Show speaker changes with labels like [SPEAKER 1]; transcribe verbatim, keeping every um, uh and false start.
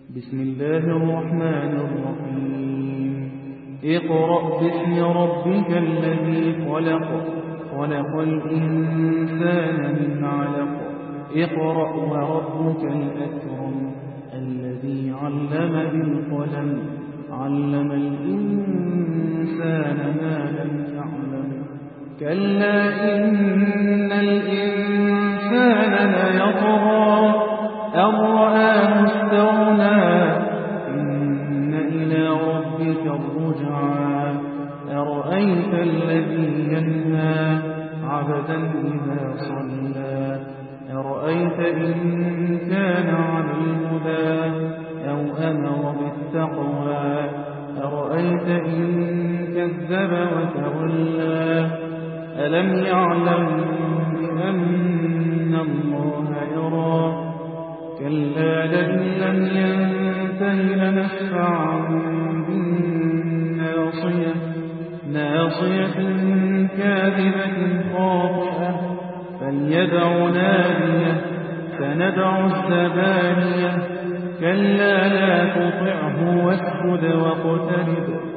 [SPEAKER 1] بسم الله الرحمن الرحيم اقرأ باسم ربك الذي خلق خلق الإنسان من علق اقرأ وربك الأكرم الذي علم بالقلم علم الإنسان ما لم يعلم كلا إن الإنسان ليطغى أن رآه استغنى إن إلى ربك الرجعى أرأيت الذي ينهى عبدا إذا صلى أرأيت إن كان على الهدى أو أمر بالتقوى أرأيت إن كذب وتولى ألم يعلم بأن الله يرى كلا لئن لم ينته لنسفعا بالناصية ناصية كاذبة خاطئة فليدع نادية سندع الزبانية كلا لا تطعه واسجد واقترب